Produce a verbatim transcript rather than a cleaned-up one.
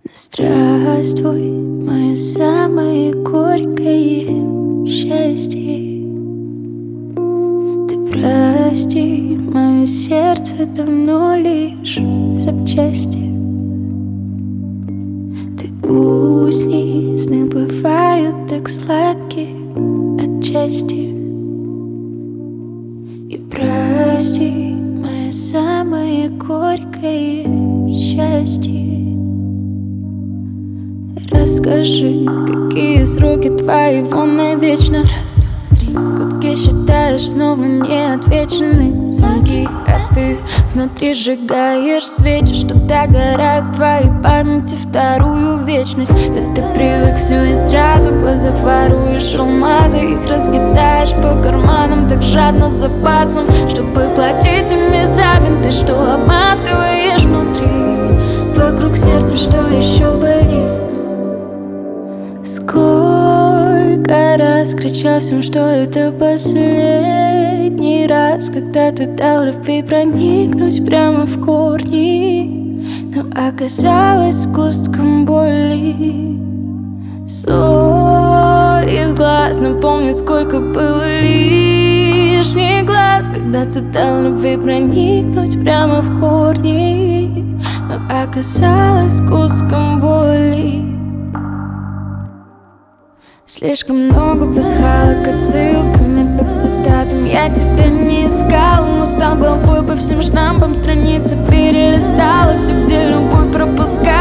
Но здравствуй, мое самое горькое счастье. Ты прости, мое сердце давно лишь запчасти. Ты усни, сны бывают так сладкие отчасти. И прости, мое самое горькое счастье. Расскажи, какие сроки твоего навечно. Раз, два, три. Гудки считаешь снова неотвеченные звонки, а ты внутри сжигаешь свечи, что догорают в твоей памяти вторую вечность. Да ты привык все и сразу в глазах воруешь алмазы, их разъедаешь по карманам так жадно с запасом, чтобы платить ими за бинты, что обматываешь внутри. Вокруг сердца, что еще болит. Сколько раз кричал всем, что это последний раз, когда ты дал любви проникнуть прямо в корни, но оказалось сгустком боли. Соль из глаз напомнит, сколько было лишних глаз, когда ты дал любви проникнуть прямо в корни, но оказалось сгустком боли. Слишком много пасхалок отсылками по цитатам. Я тебя не искала, но стал главой по всем штампам. Страницы перелистала, все, где любовь пропускала.